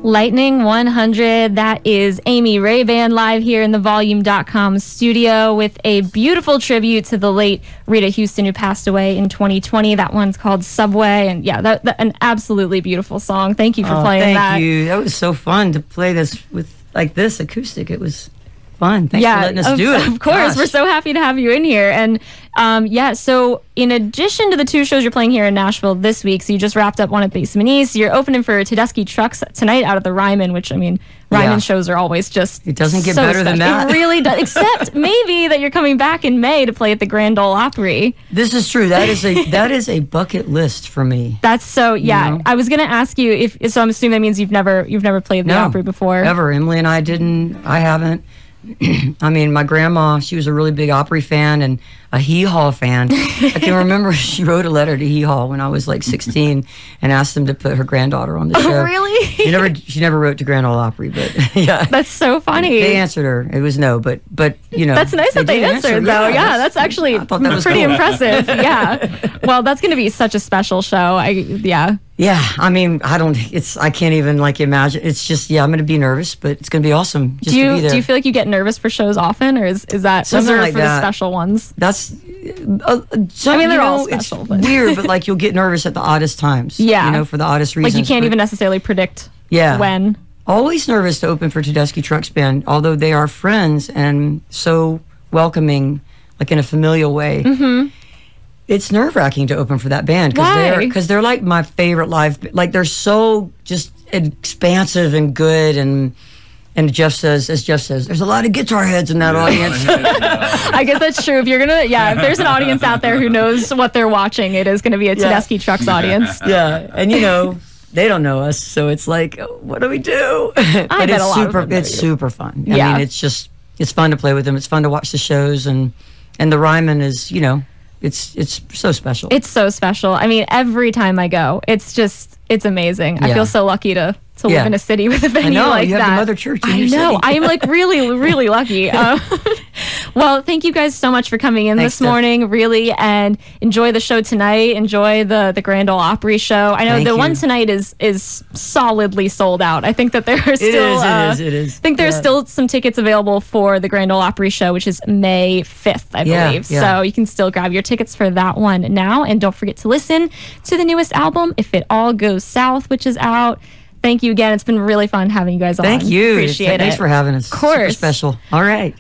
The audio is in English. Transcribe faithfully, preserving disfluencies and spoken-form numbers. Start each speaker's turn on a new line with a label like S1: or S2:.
S1: Lightning one hundred, that is Amy Ray Band live here in the volume dot com studio with a beautiful tribute to the late Rita Houston, who passed away in twenty twenty. That one's called Subway, and yeah, that, that an absolutely beautiful song. Thank you for
S2: oh,
S1: playing
S2: thank
S1: that.
S2: Thank you. That was so fun to play this with like this acoustic. It was fun. Thanks
S1: yeah,
S2: for letting us
S1: of,
S2: do it.
S1: Of course.
S2: Gosh.
S1: We're so happy to have you in here. And um, yeah, so in addition to the two shows you're playing here in Nashville this week, so you just wrapped up one at Basement East, you're opening for Tedeschi Trucks tonight out at the Ryman, which, I mean, Ryman
S2: yeah.
S1: shows are always just
S2: It doesn't get
S1: so
S2: better
S1: special.
S2: than that.
S1: It really does. Except maybe that you're coming back in May to play at the Grand Ole Opry.
S2: This is true. That is a that is a bucket list for me.
S1: That's so, yeah.
S2: You know?
S1: I was going to ask you if, so I'm assuming that means you've never, you've never played the
S2: no,
S1: Opry before.
S2: Ever. Emily and I didn't. I haven't. I mean, my grandma, she was a really big Opry fan and a Hee Haw fan. I can remember she wrote a letter to Hee Haw when I was like sixteen and asked them to put her granddaughter on the show.
S1: Oh, really?
S2: She never, she never wrote to Grand Ole Opry, but yeah.
S1: That's so funny.
S2: They answered her. It was no, but but you know.
S1: That's nice that they
S2: did
S1: answered,
S2: answer.
S1: though.
S2: Yeah,
S1: Yeah, that's actually
S2: I thought that was
S1: pretty
S2: cool.
S1: impressive. Yeah. Well, that's going to be such a special show. I yeah.
S2: Yeah, I mean, I don't. It's I can't even like imagine. It's just yeah, I'm going to be nervous, but it's going to be awesome. Just
S1: do you
S2: to be there.
S1: do you feel like you get nervous for shows often, or is is that
S2: Something
S1: reserved
S2: like
S1: for
S2: that.
S1: the special ones?
S2: That's. Uh, some,
S1: I mean, they're
S2: you
S1: all
S2: know,
S1: special,
S2: It's
S1: but-
S2: weird, but like you'll get nervous at the oddest times.
S1: Yeah.
S2: you know, for the oddest reasons.
S1: Like you can't
S2: but
S1: even necessarily predict.
S2: Yeah.
S1: When.
S2: Always nervous to open for Tedeschi Trucks Band, although they are friends and so welcoming, like in a familial way. Mm-hmm. It's nerve wracking to open for that band because
S1: Why?
S2: they're because they're like my favorite live. Like they're so just expansive and good and. And Jeff says, as Jeff says, there's a lot of guitar heads in that audience.
S1: I guess that's true. If you're gonna, yeah, if there's an audience out there who knows what they're watching, it is going to be a
S2: Yeah.
S1: Tedeschi Trucks audience.
S2: Yeah, and you know they don't know us, so it's like, oh, what do we do?
S1: I
S2: but
S1: bet
S2: it's
S1: a lot of
S2: super.
S1: them know
S2: It's
S1: you.
S2: super fun. I
S1: Yeah.
S2: mean, it's just it's fun to play with them. It's fun to watch the shows, and and the Ryman is, you know, it's it's so special.
S1: It's so special. I mean, every time I go, it's just it's amazing. I
S2: Yeah.
S1: feel so lucky to. To
S2: Yeah.
S1: live in a city with a venue
S2: know,
S1: like
S2: you
S1: that.
S2: have the Mother Church in
S1: I
S2: your
S1: know.
S2: city.
S1: I am like really, really lucky. Uh, well, thank you guys so much for coming in
S2: Thanks,
S1: this
S2: Steph.
S1: morning, really, and enjoy the show tonight. Enjoy the the Grand Ole Opry show. I know
S2: Thank
S1: the
S2: you.
S1: one tonight is is solidly sold out. I think that there are still.
S2: is, it
S1: uh,
S2: is, it is.
S1: I think there's
S2: Yeah.
S1: still some tickets available for the Grand Ole Opry show, which is May fifth, I
S2: Yeah,
S1: believe.
S2: yeah.
S1: So you can still grab your tickets for that one now, and don't forget to listen to the newest album, If It All Goes South, which is out. Thank you again. It's been really fun having you guys on.
S2: Thank you.
S1: Appreciate
S2: Thanks
S1: it.
S2: for having us.
S1: Of course.
S2: Super special. All right.